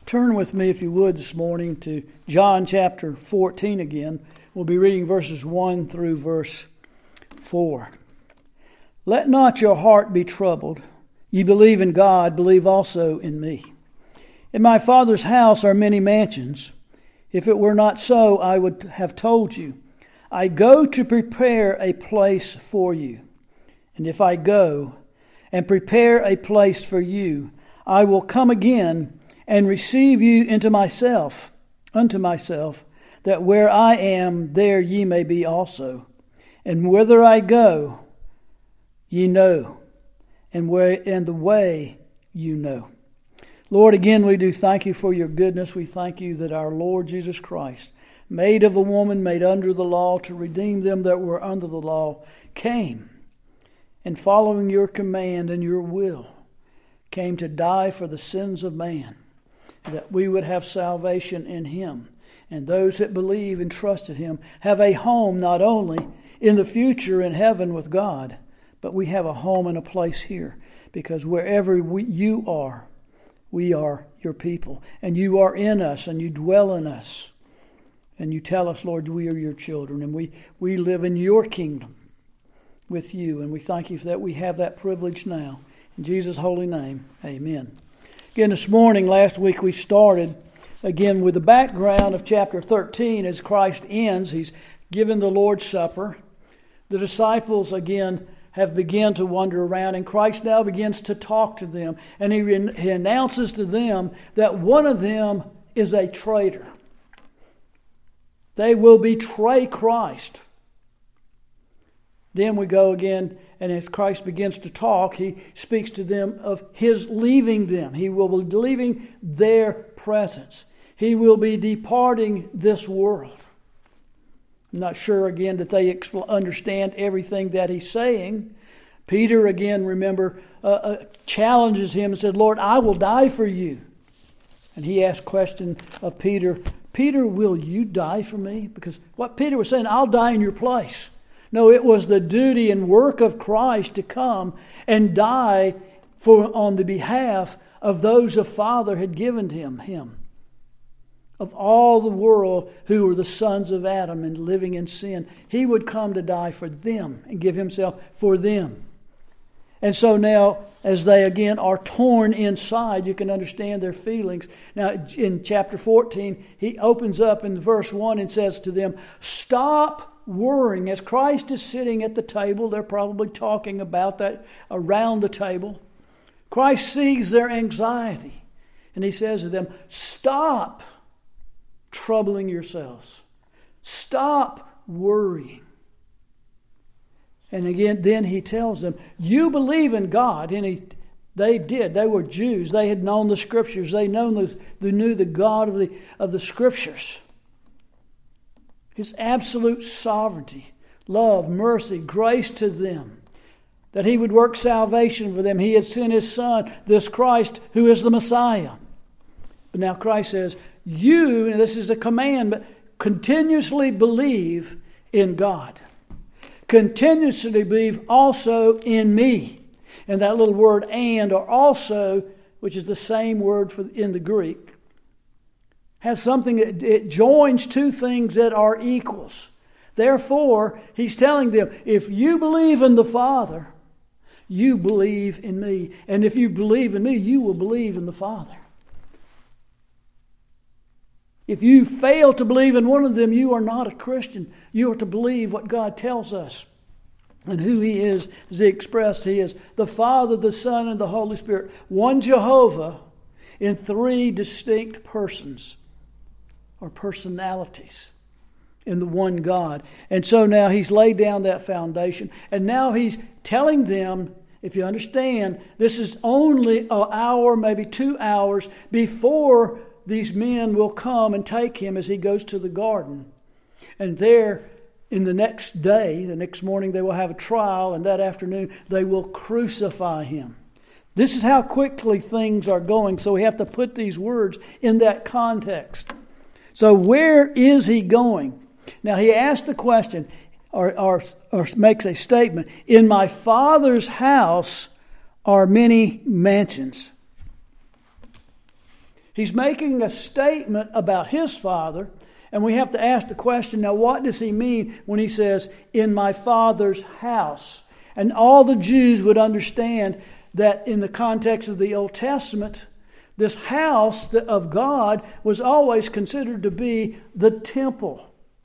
Turn with me, if you would, this morning to John chapter 14 again. We'll be reading verses 1 through verse 4. Let not your heart be troubled. Ye believe in God, believe also in me. In my Father's house are many mansions. If it were not so, I would have told you. I go to prepare a place for you. And if I go and prepare a place for you, I will come again and receive you unto myself, that where I am, there ye may be also. And whither I go, ye know, and the way you know. Lord, again we do thank you for your goodness. We thank you that our Lord Jesus Christ, made of a woman, made under the law, to redeem them that were under the law, came, and following your command and your will, came to die for the sins of man, that we would have salvation in him. And those that believe and trust in him have a home not only in the future in heaven with God, but we have a home and a place here, because wherever you are, we are your people. And you are in us, and you dwell in us. And you tell us, Lord, we are your children, and we live in your kingdom with you. And we thank you for that. We have that privilege now. In Jesus' holy name, amen. Again, this morning, last week, we started again with the background of chapter 13 as Christ ends. He's given the Lord's Supper. The disciples, again, have begun to wander around, and Christ now begins to talk to them. And he announces to them that one of them is a traitor. They will betray Christ. Then we go again, and as Christ begins to talk, he speaks to them of his leaving them. He will be leaving their presence. He will be departing this world. I'm not sure, again, that they understand everything that he's saying. Peter, again, remember, challenges him and said, Lord, I will die for you. And he asked question of Peter, Peter, will you die for me? Because what Peter was saying, I'll die in your place. No, it was the duty and work of Christ to come and die on the behalf of those the Father had given him. Of all the world who were the sons of Adam and living in sin, he would come to die for them and give himself for them. And so now, as they again are torn inside, you can understand their feelings. Now, in chapter 14, he opens up in verse 1 and says to them, stop worrying. As Christ is sitting at the table, they're probably talking about that around the table. Christ sees their anxiety, and he says to them, stop troubling yourselves. Stop worrying. And again, then he tells them, you believe in God. And they did. They were Jews. They had known the Scriptures. They knew the God of the Scriptures. His absolute sovereignty, love, mercy, grace to them. That he would work salvation for them. He had sent his Son, this Christ, who is the Messiah. But now Christ says, you, and this is a command, but continuously believe in God. Continuously believe also in me. And that little word and or also, which is the same word in the Greek, has something that it joins two things that are equals. Therefore, he's telling them, if you believe in the Father, you believe in me. And if you believe in me, you will believe in the Father. If you fail to believe in one of them, you are not a Christian. You are to believe what God tells us. And who he is, as he expressed, he is the Father, the Son, and the Holy Spirit. One Jehovah in three distinct persons or personalities in the one God. And so now he's laid down that foundation. And now he's telling them, if you understand, this is only an hour, maybe 2 hours before these men will come and take him as he goes to the garden. And there, in the next day, the next morning, they will have a trial, and that afternoon they will crucify him. This is how quickly things are going, so we have to put these words in that context. So where is he going? Now he asks the question, or makes a statement, in my Father's house are many mansions. He's making a statement about his Father, and we have to ask the question, now what does he mean when he says, in my Father's house? And all the Jews would understand that in the context of the Old Testament, this house of God was always considered to be the temple.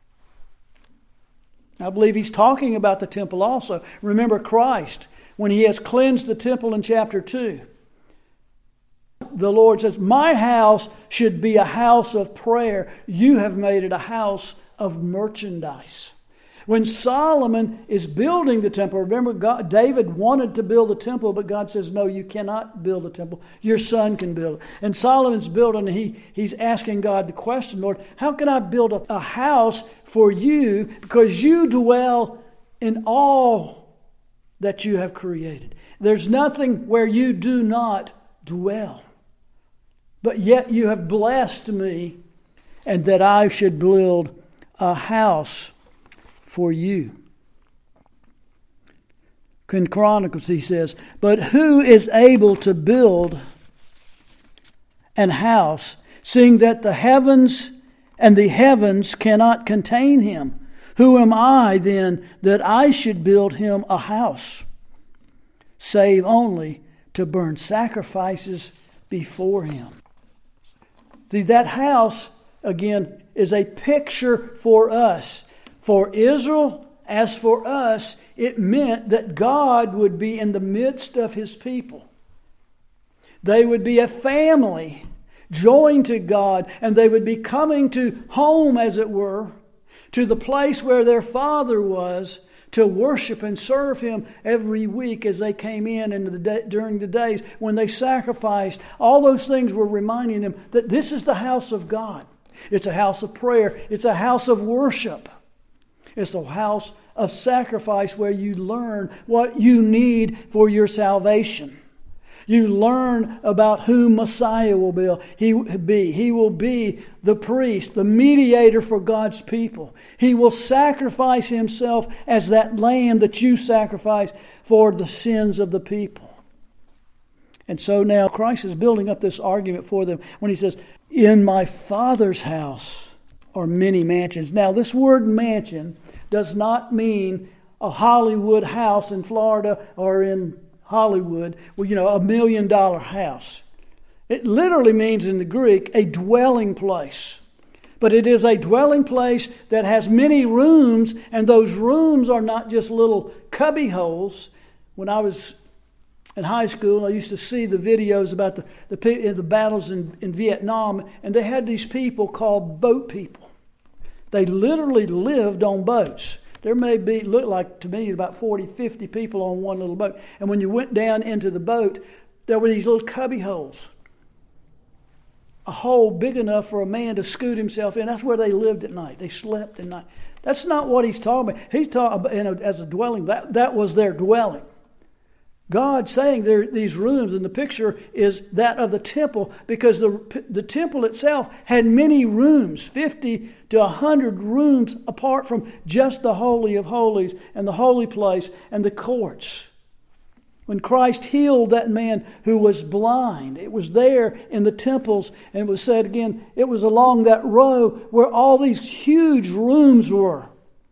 I believe he's talking about the temple also. Remember Christ, when he has cleansed the temple in chapter 2. The Lord says, my house should be a house of prayer. You have made it a house of merchandise. When Solomon is building the temple, remember David wanted to build the temple, but God says, no, you cannot build a temple. Your son can build it. And Solomon's building, and he's asking God the question, Lord, how can I build a house for you? Because you dwell in all that you have created. There's nothing where you do not dwell. But yet you have blessed me, and that I should build a house for you. In Chronicles he says, but who is able to build an house, seeing that the heavens and the heavens cannot contain him? Who am I then that I should build him a house, save only to burn sacrifices before him? See, that house, again, is a picture for us. For Israel, as for us, it meant that God would be in the midst of his people. They would be a family joined to God, and they would be coming to home, as it were, to the place where their Father was, to worship and serve him every week as they came in during the days when they sacrificed. All those things were reminding them that this is the house of God. It's a house of prayer. It's a house of worship. It's a house of sacrifice where you learn what you need for your salvation. You learn about who Messiah will be. He will be the priest, the mediator for God's people. He will sacrifice himself as that lamb that you sacrifice for the sins of the people. And so now Christ is building up this argument for them when he says, in my Father's house are many mansions. Now this word mansion does not mean a Hollywood house in Florida or in Hollywood, well, $1 million house. It literally means in the Greek a dwelling place. But it is a dwelling place that has many rooms, and those rooms are not just little cubby holes. When I was in high school, I used to see the videos about the battles in Vietnam, and they had these people called boat people. They literally lived on boats. There may be, look like to me, about 40, 50 people on one little boat. And when you went down into the boat, there were these little cubby holes. A hole big enough for a man to scoot himself in. That's where they lived at night. They slept at night. That's not what he's talking about. He's talking about, as a dwelling. That was their dwelling. God saying these rooms, and the picture is that of the temple, because the temple itself had many rooms, 50 to 100 rooms apart from just the Holy of Holies and the holy place and the courts. When Christ healed that man who was blind, it was there in the temples, and it was said again, it was along that row where all these huge rooms were.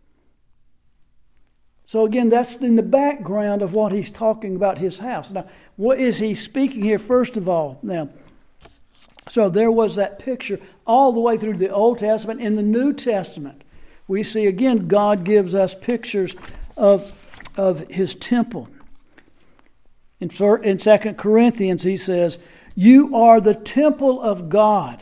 So again, that's in the background of what he's talking about his house. Now, what is he speaking here first of all? Now, so there was that picture all the way through the Old Testament. In the New Testament, we see again God gives us pictures of his temple. In 2 Corinthians, he says, you are the temple of God.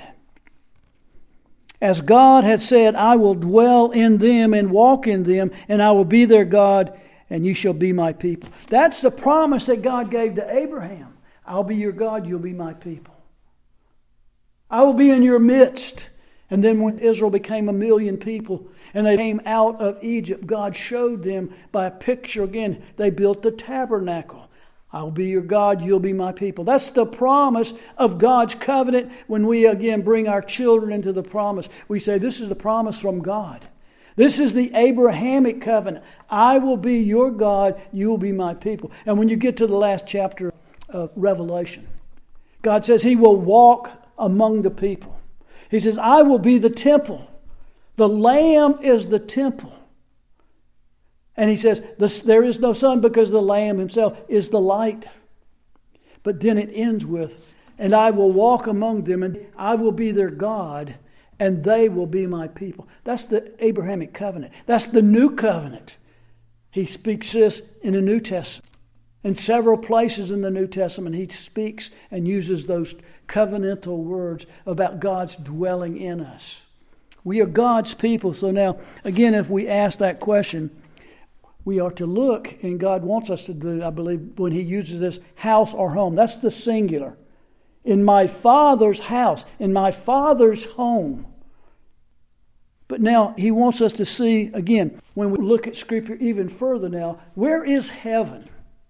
As God had said, I will dwell in them and walk in them, and I will be their God, and you shall be my people. That's the promise that God gave to Abraham. I'll be your God, you'll be my people. I will be in your midst. And then when Israel became 1 million people, and they came out of Egypt, God showed them by a picture again. They built the tabernacle. I'll be your God, you'll be my people. That's the promise of God's covenant. When we again bring our children into the promise, we say this is the promise from God. This is the Abrahamic covenant. I will be your God, you will be my people. And when you get to the last chapter of Revelation, God says he will walk among the people. He says, I will be the temple. The Lamb is the temple. And he says, there is no sun because the Lamb himself is the light. But then it ends with, and I will walk among them, and I will be their God, and they will be my people. That's the Abrahamic covenant. That's the new covenant. He speaks this in the New Testament. In several places in the New Testament, he speaks and uses those covenantal words about God's dwelling in us. We are God's people. So now, again, if we ask that question, we are to look, and God wants us to do, I believe, when he uses this house or home. That's the singular. In my Father's house, in my Father's home. But now he wants us to see, again, when we look at Scripture even further now, where is heaven?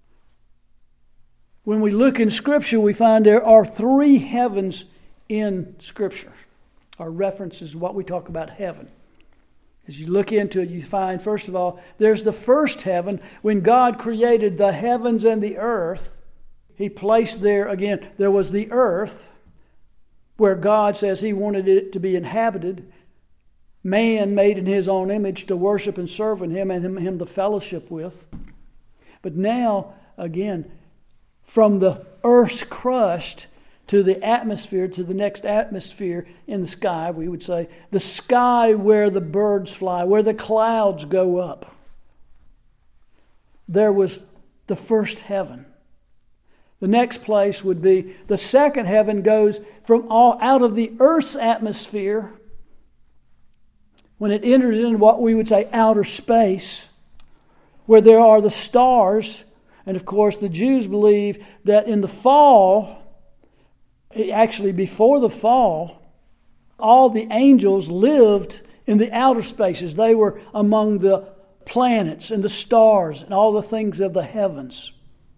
When we look in Scripture, we find there are 3 heavens in Scripture. Our reference is what we talk about heaven. As you look into it, you find, first of all, there's the first heaven. When God created the heavens and the earth, he placed there, again, there was the earth, where God says he wanted it to be inhabited. Man made in his own image to worship and serve in him and him to fellowship with. But now, again, from the earth's crust to the atmosphere, to the next atmosphere in the sky, we would say, the sky where the birds fly, where the clouds go up. There was the first heaven. The next place would be the second heaven goes from all out of the earth's atmosphere when it enters into what we would say outer space, where there are the stars. And of course, the Jews believe that in the fall, actually before the fall, all the angels lived in the outer spaces. They were among the planets and the stars and all the things of the heavens.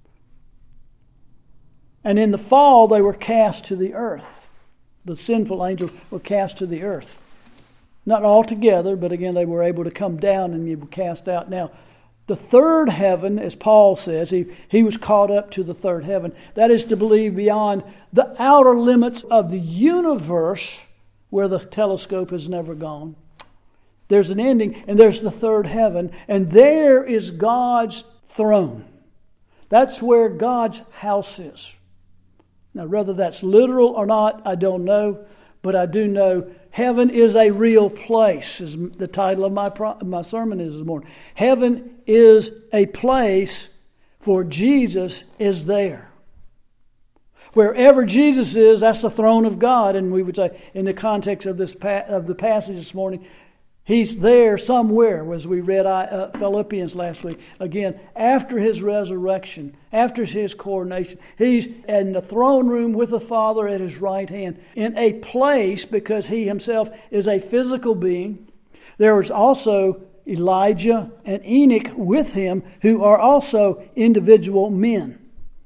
And in the fall, they were cast to the earth. The sinful angels were cast to the earth. Not all together, but again, they were able to come down and they were cast out. Now, the third heaven, as Paul says, he was caught up to the third heaven. That is to believe beyond the outer limits of the universe where the telescope has never gone. There's an ending, and there's the third heaven, and there is God's throne. That's where God's house is. Now, whether that's literal or not, I don't know, but I do know heaven is a real place, is the title of my sermon is this morning. Heaven is a place, for Jesus is there. Wherever Jesus is, that's the throne of God. And we would say, in the context of this of the passage this morning, he's there somewhere, as we read Philippians last week. Again, after his resurrection, after his coronation, he's in the throne room with the Father at his right hand, in a place, because he himself is a physical being. There is also Elijah and Enoch with him, who are also individual men.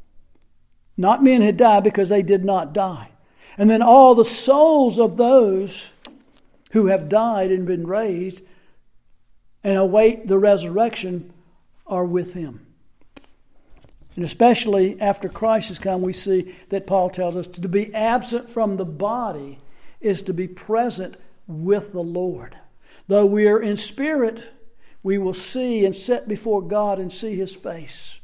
Not men who died, because they did not die. And then all the souls of those who have died and been raised and await the resurrection are with him. And especially after Christ has come, we see that Paul tells us to be absent from the body is to be present with the Lord. Though we are in spirit, we will see and sit before God and see his face,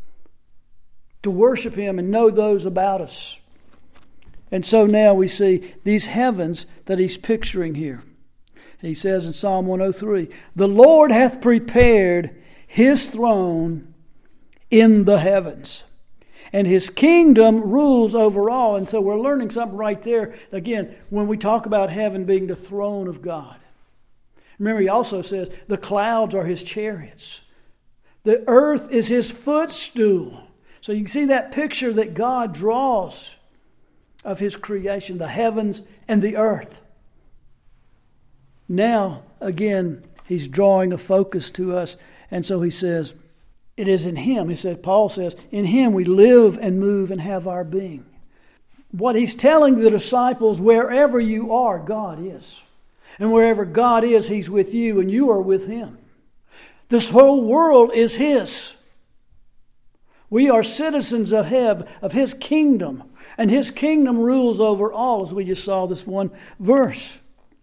to worship him and know those about us. And so now we see these heavens that he's picturing here. He says in Psalm 103, the Lord hath prepared his throne in the heavens, and his kingdom rules over all. And so we're learning something right there. Again, when we talk about heaven being the throne of God. Remember, he also says the clouds are his chariots. The earth is his footstool. So you can see that picture that God draws of his creation, the heavens and the earth. Now, again, he's drawing a focus to us. And so he says, it is in him. He said, Paul says, in him we live and move and have our being. What he's telling the disciples, wherever you are, God is. And wherever God is, he's with you and you are with him. This whole world is his. We are citizens of heaven, of His kingdom. And His kingdom rules over all, as we just saw this one verse.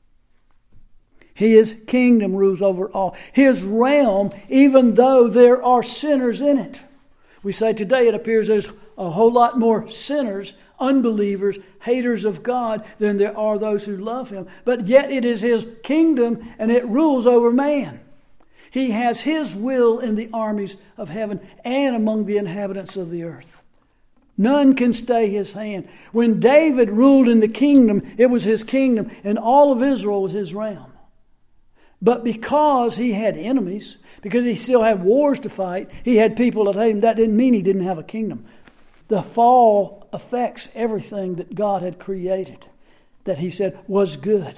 His kingdom rules over all. His realm, even though there are sinners in it. We say today it appears there's a whole lot more sinners, unbelievers, haters of God than there are those who love Him. But yet it is His kingdom and it rules over man. He has His will in the armies of heaven and among the inhabitants of the earth. None can stay His hand. When David ruled in the kingdom, it was his kingdom, and all of Israel was his realm. But because he had enemies, because he still had wars to fight, he had people that hated him, that didn't mean he didn't have a kingdom. The fall affects everything that God had created, that He said was good.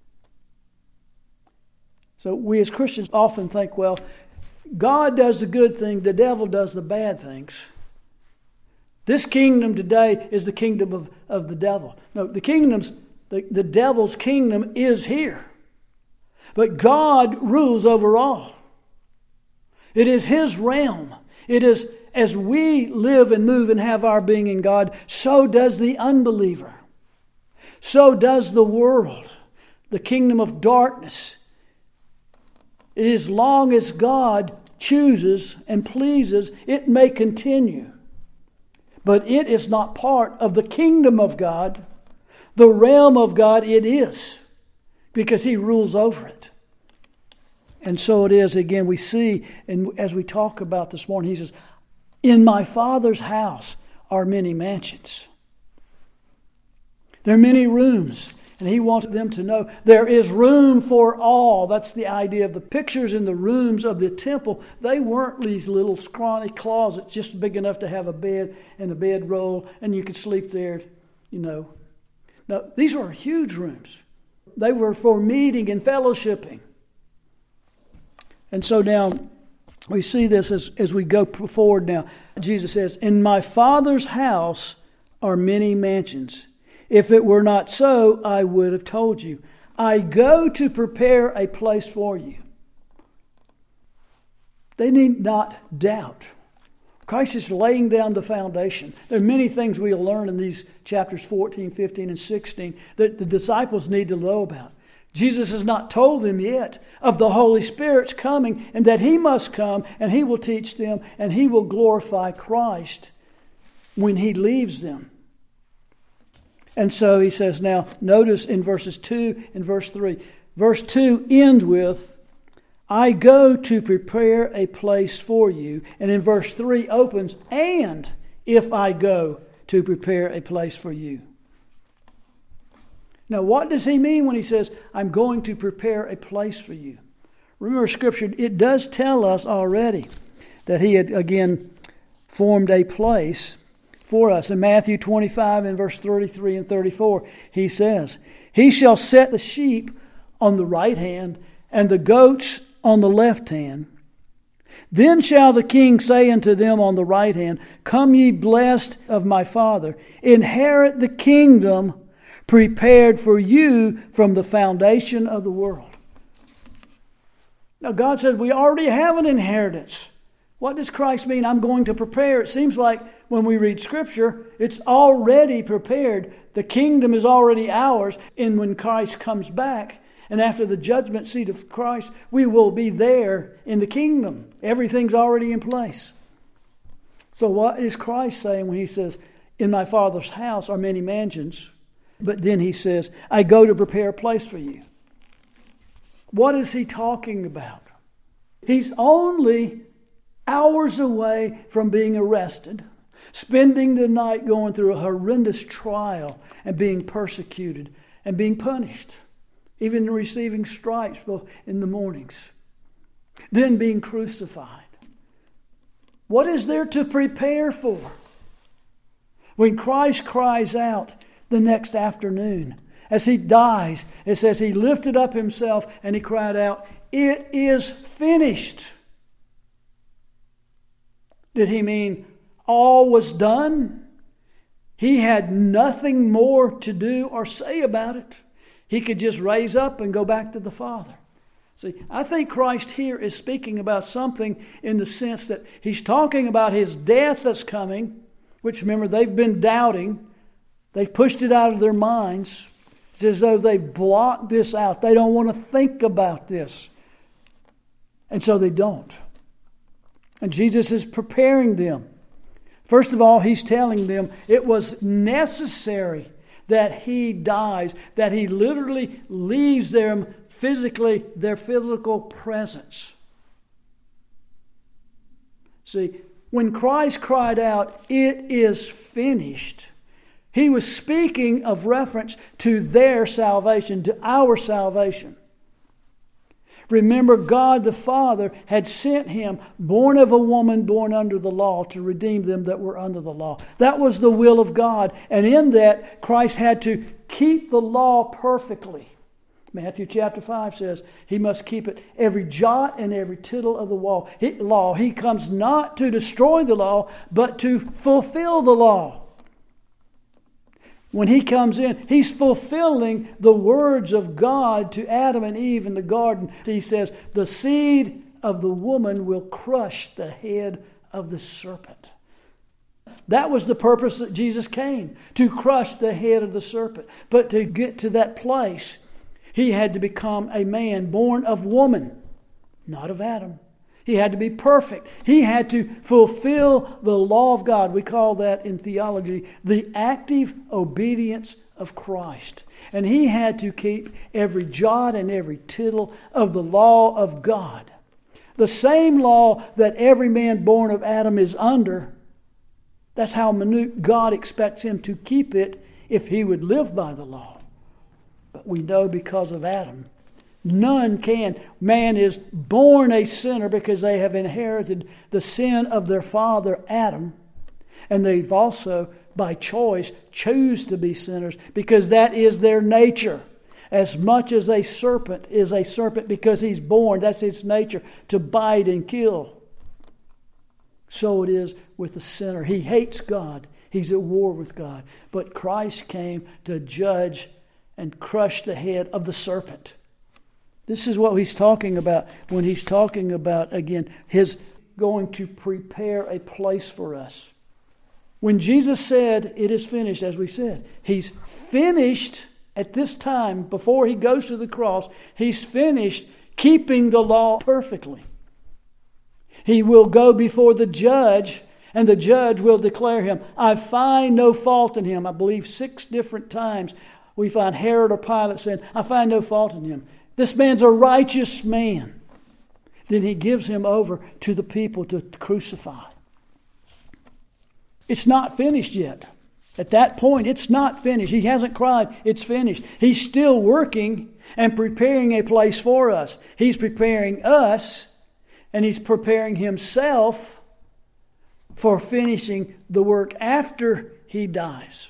So we as Christians often think, well, God does the good thing, the devil does the bad things. This kingdom today is the kingdom of the devil. No, the devil's kingdom is here. But God rules over all. It is His realm. It is, as we live and move and have our being in God, so does the unbeliever. So does the world, the kingdom of darkness. As long as God chooses and pleases, it may continue. But it is not part of the kingdom of God. The realm of God it is, because He rules over it. And so it is, again, we see, and as we talk about this morning, He says, in my Father's house are many mansions. There are many rooms. And He wants them to know there is room for all. That's the idea of the pictures in the rooms of the temple. They weren't these little scrawny closets just big enough to have a bed and a bedroll and you could sleep there, No, these were huge rooms. They were for meeting and fellowshipping. And so now we see this as we go forward now. Jesus says, in my Father's house are many mansions. If it were not so, I would have told you. I go to prepare a place for you. They need not doubt. Christ is laying down the foundation. There are many things we'll learn in these chapters 14, 15, and 16 that the disciples need to know about. Jesus has not told them yet of the Holy Spirit's coming and that He must come and He will teach them and He will glorify Christ when He leaves them. And so He says now, notice in verses 2 and verse 3. Verse 2 ends with, I go to prepare a place for you. And in verse 3 opens, and if I go to prepare a place for you. Now what does He mean when He says, I'm going to prepare a place for you? Remember Scripture, it does tell us already that He had again formed a place for us. In Matthew 25 and verse 33 and 34, He says, He shall set the sheep on the right hand and the goats on the left hand. Then shall the King say unto them on the right hand, Come ye blessed of my Father, inherit the kingdom prepared for you from the foundation of the world. Now God said we already have an inheritance. What does Christ mean? I'm going to prepare. It seems like when we read Scripture, it's already prepared. The kingdom is already ours. And when Christ comes back, and after the judgment seat of Christ, we will be there in the kingdom. Everything's already in place. So what is Christ saying when He says, in my Father's house are many mansions, but then He says, I go to prepare a place for you? What is He talking about? He's only hours away from being arrested, spending the night going through a horrendous trial and being persecuted and being punished, even receiving stripes in the mornings, then being crucified. What is there to prepare for? When Christ cries out the next afternoon, as He dies, it says He lifted up Himself and He cried out, it is finished. Did He mean all was done? He had nothing more to do or say about it. He could just raise up and go back to the Father. See, I think Christ here is speaking about something in the sense that He's talking about His death that's coming, which remember they've been doubting. They've pushed it out of their minds. It's as though they've blocked this out. They don't want to think about this. And so they don't. And Jesus is preparing them. First of all, He's telling them it was necessary that He dies, that He literally leaves them physically, their physical presence. See, when Christ cried out, "It is finished," He was speaking of reference to their salvation, to our salvation. Remember, God the Father had sent Him, born of a woman, born under the law, to redeem them that were under the law. That was the will of God. And in that, Christ had to keep the law perfectly. Matthew chapter 5 says He must keep it every jot and every tittle of the law. He comes not to destroy the law, but to fulfill the law. When He comes in, He's fulfilling the words of God to Adam and Eve in the garden. He says, the seed of the woman will crush the head of the serpent. That was the purpose that Jesus came, to crush the head of the serpent. But to get to that place, He had to become a man born of woman, not of Adam. He had to be perfect. He had to fulfill the law of God. We call that in theology the active obedience of Christ. And He had to keep every jot and every tittle of the law of God. The same law that every man born of Adam is under. That's how minute God expects him to keep it if he would live by the law. But we know because of Adam, none can. Man is born a sinner because they have inherited the sin of their father Adam. And they've also, by choice, choose to be sinners because that is their nature. As much as a serpent is a serpent because he's born, that's its nature, to bite and kill. So it is with the sinner. He hates God. He's at war with God. But Christ came to judge and crush the head of the serpent. This is what He's talking about when He's talking about, again, His going to prepare a place for us. When Jesus said, "It is finished," as we said, He's finished at this time, before He goes to the cross, He's finished keeping the law perfectly. He will go before the judge, and the judge will declare Him, "I find no fault in him." I believe 6 different times we find Herod or Pilate saying, "I find no fault in him. This man's a righteous man." Then He gives Him over to the people to crucify. It's not finished yet. At that point, it's not finished. He hasn't cried, "It's finished." He's still working and preparing a place for us. He's preparing us, and He's preparing Himself for finishing the work after He dies.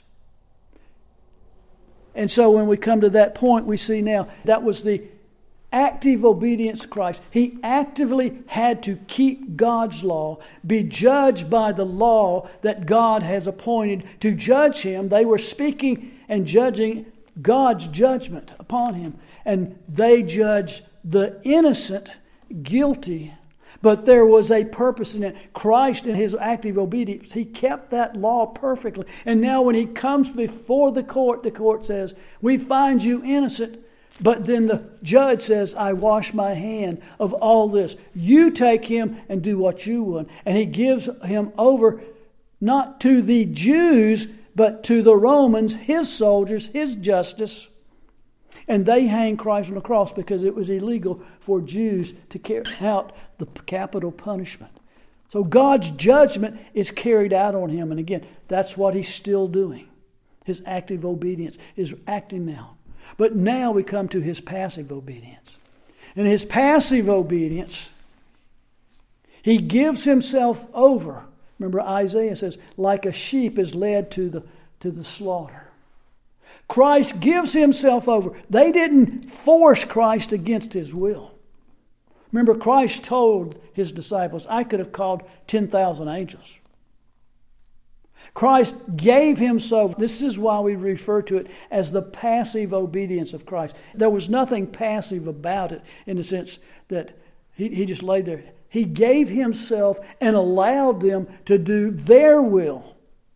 And so when we come to that point, we see now that was the active obedience to Christ. He actively had to keep God's law, be judged by the law that God has appointed to judge him. They were speaking and judging God's judgment upon him. And they judged the innocent guilty. But there was a purpose in it. Christ, in His active obedience, He kept that law perfectly. And now when He comes before the court says, "We find you innocent." But then the judge says, "I wash my hand of all this. You take him and do what you want." And He gives him over not to the Jews, but to the Romans, His soldiers, His justice. And they hang Christ on the cross because it was illegal for Jews to carry out the capital punishment. So God's judgment is carried out on Him. And again, that's what He's still doing. His active obedience is acting now. But now we come to His passive obedience. In His passive obedience, He gives Himself over. Remember Isaiah says, like a sheep is led to the slaughter. Christ gives Himself over. They didn't force Christ against His will. Remember, Christ told His disciples, "I could have called 10,000 angels." Christ gave Himself. This is why we refer to it as the passive obedience of Christ. There was nothing passive about it in the sense that He just laid there. He gave Himself and allowed them to do their will.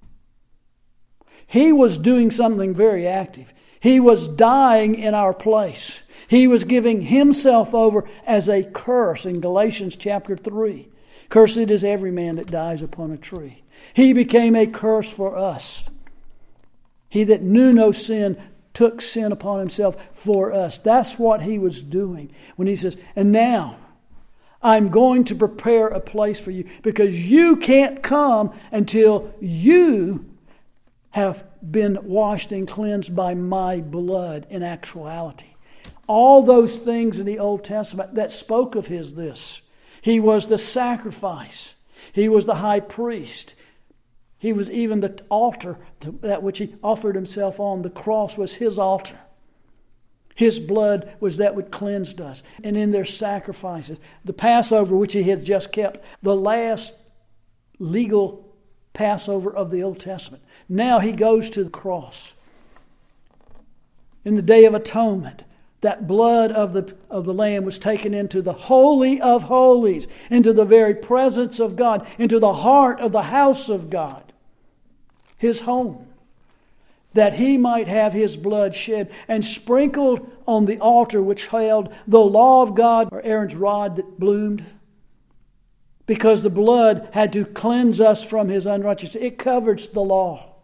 He was doing something very active. He was dying in our place. He was giving Himself over as a curse in Galatians chapter 3. Cursed is every man that dies upon a tree. He became a curse for us. He that knew no sin took sin upon Himself for us. That's what He was doing when He says, and now I'm going to prepare a place for you, because you can't come until you have been washed and cleansed by my blood in actuality. All those things in the Old Testament that spoke of this. He was the sacrifice. He was the high priest. He was even the altar that which He offered Himself on. The cross was His altar. His blood was that which cleansed us. And in their sacrifices, the Passover which He had just kept, the last legal Passover of the Old Testament. Now He goes to the cross. In the Day of Atonement, that blood of the Lamb was taken into the Holy of Holies, into the very presence of God, into the heart of the house of God, His home, that He might have His blood shed and sprinkled on the altar which held the law of God, or Aaron's rod that bloomed, because the blood had to cleanse us from His unrighteousness. It covers the law.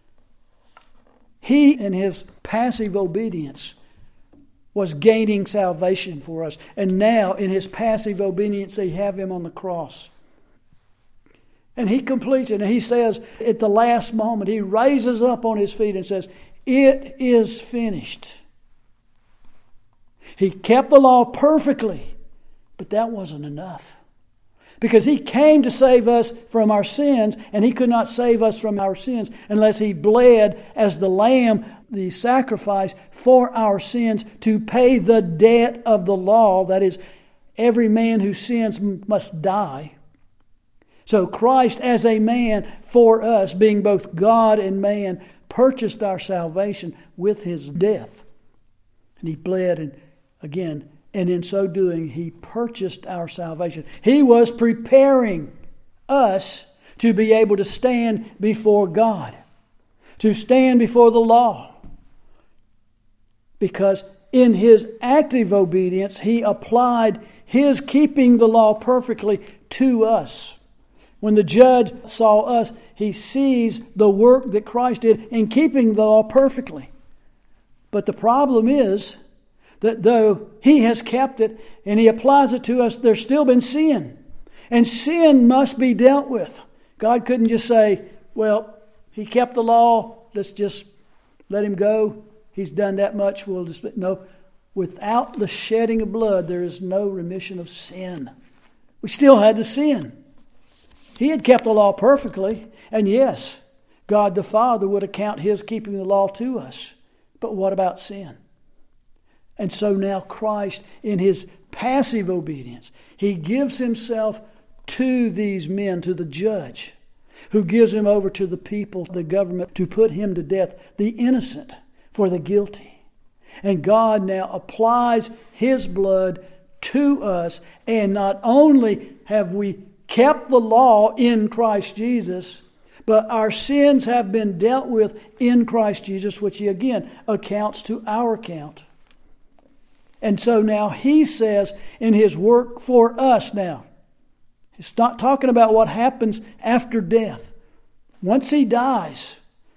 He, in His passive obedience, was gaining salvation for us. And now, in His passive obedience, they have Him on the cross. And He completes it. And He says, at the last moment, He raises up on His feet and says, it is finished. He kept the law perfectly, but that wasn't enough. Because He came to save us from our sins, and He could not save us from our sins unless He bled as the lamb, the sacrifice for our sins, to pay the debt of the law. That is, every man who sins must die. So Christ, as a man for us, being both God and man, purchased our salvation with His death. And He bled, and in so doing, He purchased our salvation. He was preparing us to be able to stand before God, to stand before the law. Because in His active obedience, He applied His keeping the law perfectly to us. When the judge saw us, he sees the work that Christ did in keeping the law perfectly. But the problem is that though He has kept it and He applies it to us, there's still been sin. And sin must be dealt with. God couldn't just say, well, He kept the law, let's just let Him go. He's done that much. We'll just... No. Without the shedding of blood, there is no remission of sin. We still had to sin. He had kept the law perfectly. And yes, God the Father would account His keeping the law to us. But what about sin? And so now Christ, in His passive obedience, He gives Himself to these men, to the judge, who gives Him over to the people, the government, to put Him to death, the innocent for the guilty. And God now applies His blood to us. And not only have we kept the law in Christ Jesus, but our sins have been dealt with in Christ Jesus, which He again accounts to our account. And so now He says in His work for us now, it's not talking about what happens after death. Once He dies,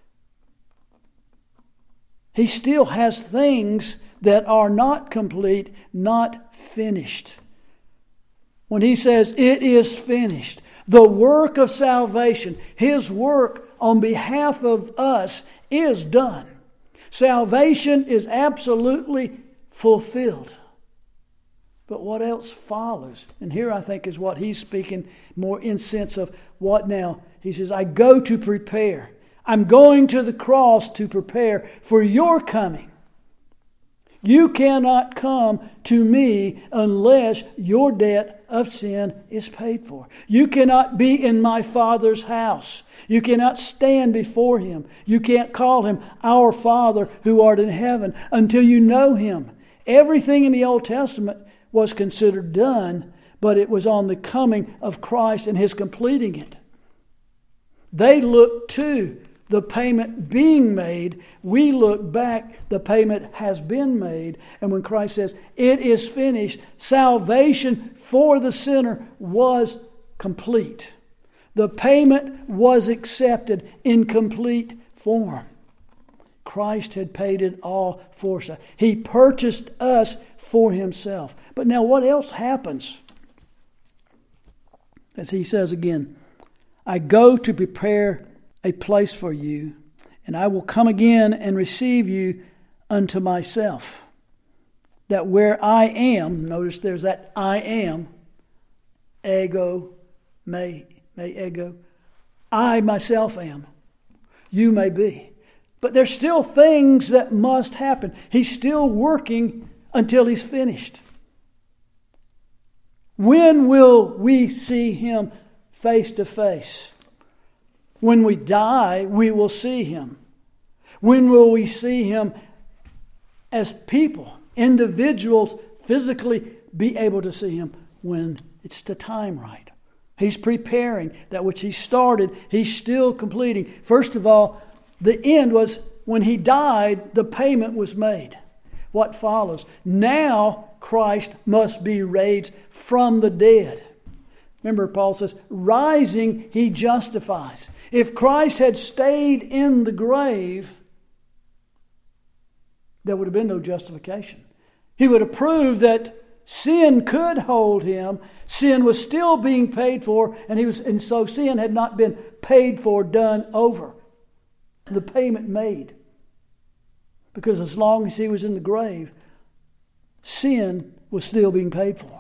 He still has things that are not complete, not finished. When He says, it is finished, the work of salvation, His work on behalf of us is done. Salvation is absolutely fulfilled. But what else follows? And here I think is what He's speaking more in sense of what now? He says, I go to prepare. I'm going to the cross to prepare for your coming. You cannot come to me unless your debt of sin is paid for. You cannot be in my Father's house. You cannot stand before Him. You can't call Him our Father who art in heaven until you know Him. Everything in the Old Testament was considered done, but it was on the coming of Christ and His completing it. They looked to the payment being made. We look back, the payment has been made. And when Christ says, it is finished, salvation for the sinner was complete. The payment was accepted in complete form. Christ had paid it all for us. He purchased us for Himself. But now what else happens? As He says again, I go to prepare a place for you, and I will come again and receive you unto myself, that where I am, notice there's that I am, ego, me ego, I myself am, you may be. But there's still things that must happen. He's still working until He's finished. When will we see Him face to face? When we die, we will see Him. When will we see Him as people, individuals, physically be able to see Him? When it's the time right. He's preparing that which He started, He's still completing. First of all, the end was when He died, the payment was made. What follows? Now Christ must be raised from the dead. Remember, Paul says, rising, He justifies. If Christ had stayed in the grave, there would have been no justification. He would have proved that sin could hold Him. Sin was still being paid for, and so sin had not been paid for, done over. The payment made. Because as long as He was in the grave, sin was still being paid for.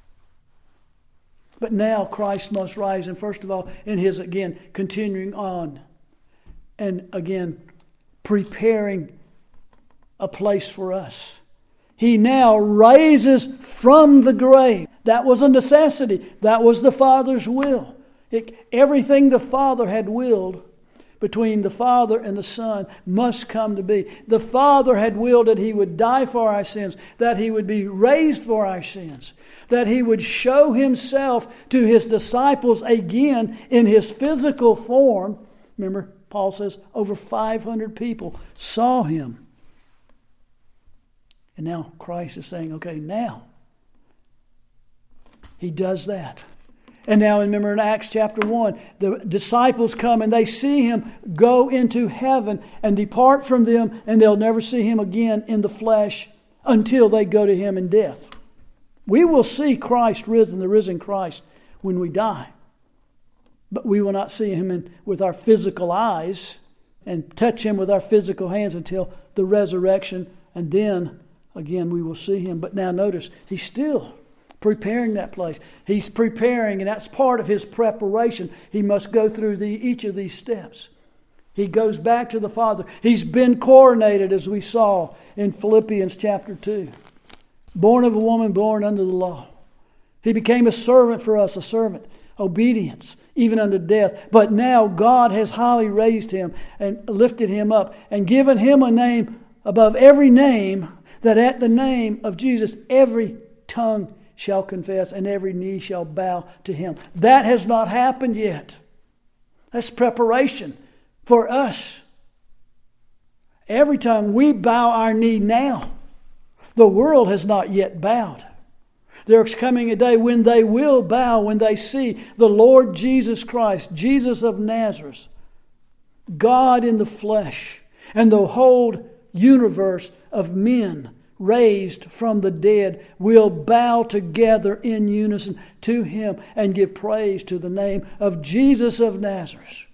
But now Christ must rise, and first of all, in His, again, continuing on, and again, preparing a place for us. He now raises from the grave. That was a necessity. That was the Father's will. Everything the Father had willed between the Father and the Son must come to be. The Father had willed that He would die for our sins, that He would be raised for our sins, that He would show Himself to His disciples again in His physical form. Remember, Paul says over 500 people saw Him. And now Christ is saying, okay, now He does that. And now remember in Acts chapter 1, the disciples come and they see Him go into heaven and depart from them, and they'll never see Him again in the flesh until they go to Him in death. We will see Christ risen, the risen Christ, when we die. But we will not see Him with our physical eyes and touch Him with our physical hands until the resurrection, and then again we will see Him. But now notice, He's still preparing that place. He's preparing, and that's part of His preparation. He must go through each of these steps. He goes back to the Father. He's been coronated, as we saw in Philippians chapter 2. Born of a woman, born under the law. He became a servant for us, a servant. Obedience, even unto death. But now God has highly raised Him and lifted Him up and given Him a name above every name, that at the name of Jesus every tongue shall confess and every knee shall bow to Him. That has not happened yet. That's preparation for us. Every time we bow our knee now, the world has not yet bowed. There's coming a day when they will bow when they see the Lord Jesus Christ, Jesus of Nazareth, God in the flesh, and the whole universe of men raised from the dead will bow together in unison to Him and give praise to the name of Jesus of Nazareth.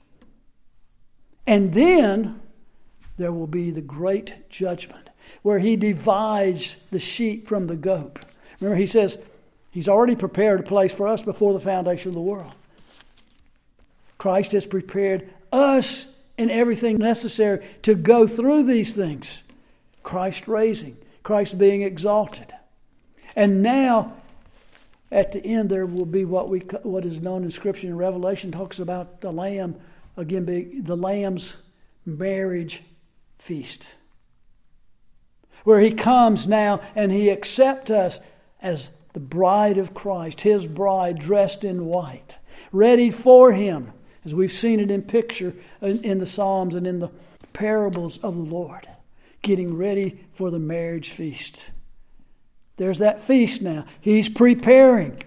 And then there will be the great judgment where He divides the sheep from the goat. Remember, He says He's already prepared a place for us before the foundation of the world. Christ has prepared us in everything necessary to go through these things. Christ raising, Christ being exalted. And now At the end, there will be what is known in Scripture in Revelation, talks about the Lamb, again, the Lamb's marriage feast, where He comes now and He accepts us as the bride of Christ, His bride dressed in white, ready for Him, as we've seen it in picture in the Psalms and in the parables of the Lord, getting ready for the marriage feast. There's that feast now. He's preparing.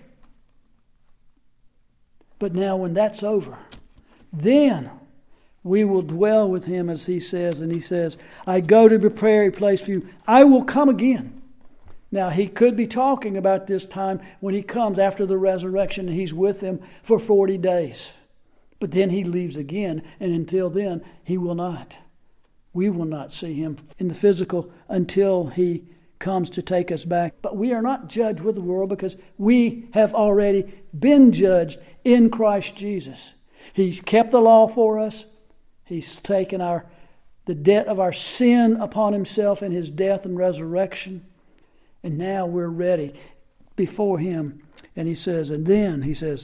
But now when that's over, then we will dwell with Him, as He says. And He says, I go to prepare a place for you. I will come again. Now, He could be talking about this time when He comes after the resurrection and He's with them for 40 days. But then He leaves again, and until then, He will not. We will not see Him in the physical until He comes to take us back. But we are not judged with the world, because we have already been judged in Christ Jesus. He's kept the law for us. He's taken the debt of our sin upon Himself in His death and resurrection. And now we're ready before Him. And He says, and then He says,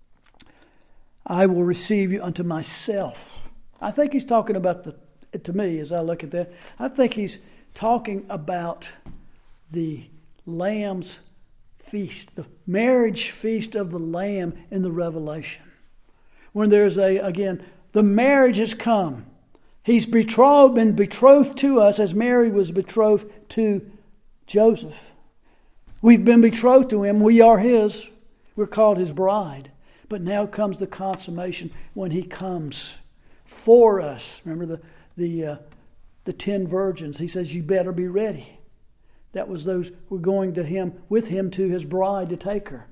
I will receive you unto myself. I think He's talking about to me, as I look at that, I think He's talking about the Lamb's feast, the marriage feast of the Lamb in the Revelation. When there's again, the marriage has come. He's been betrothed to us as Mary was betrothed to Joseph. We've been betrothed to Him. We are His. We're called His bride. But now comes the consummation when He comes for us. Remember the 10 virgins. He says, you better be ready. That was those who were going to Him, with Him to His bride to take her.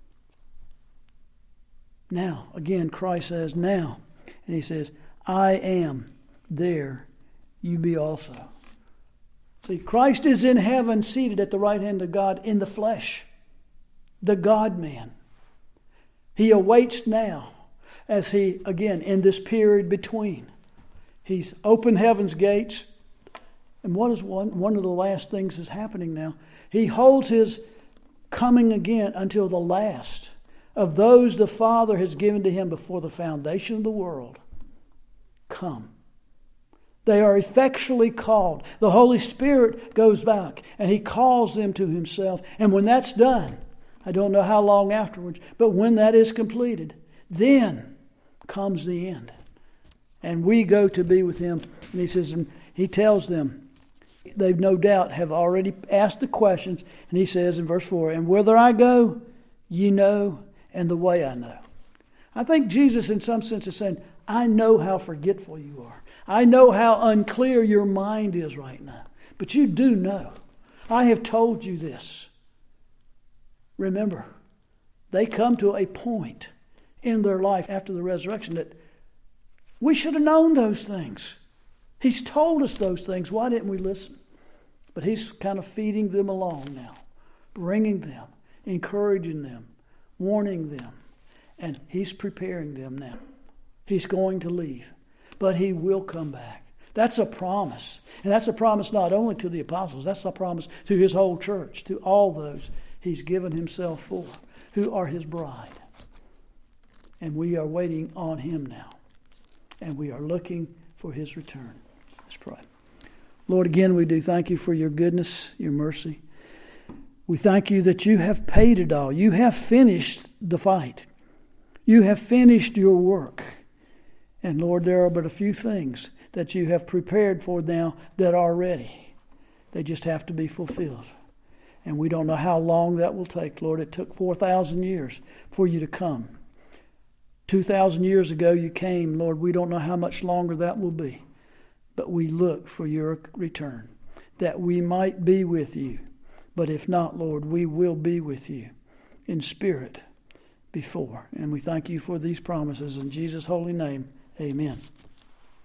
Now, again, Christ says, now. And He says, I am there, you be also. See, Christ is in heaven, seated at the right hand of God in the flesh, the God-man. He awaits now, as He, again, in this period between. He's opened heaven's gates. And what is one of the last things is happening now? He holds His coming again until the last of those the Father has given to Him before the foundation of the world. Come. They are effectually called. The Holy Spirit goes back and He calls them to Himself. And when that's done, I don't know how long afterwards, but when that is completed, then comes the end. And we go to be with Him. And He says, and He tells them, they no doubt have already asked the questions. And He says in verse 4, and whither I go, ye know, and the way I know. I think Jesus in some sense is saying, I know how forgetful you are. I know how unclear your mind is right now. But you do know. I have told you this. Remember, they come to a point in their life after the resurrection that we should have known those things. He's told us those things. Why didn't we listen? But He's kind of feeding them along now, bringing them, encouraging them, warning them. And He's preparing them now. He's going to leave, but He will come back. That's a promise. And that's a promise not only to the apostles, that's a promise to His whole church, to all those He's given Himself for, who are His bride. And we are waiting on Him now. And we are looking for His return. Let's pray. Lord, again, we do thank You for Your goodness, Your mercy. We thank You that You have paid it all. You have finished the fight. You have finished Your work. And Lord, there are but a few things that You have prepared for now that are ready. They just have to be fulfilled. And we don't know how long that will take, Lord. It took 4,000 years for You to come. 2,000 years ago You came, Lord. We don't know how much longer that will be. But we look for Your return, that we might be with You. But if not, Lord, we will be with You in spirit before. And we thank You for these promises. In Jesus' holy name, amen.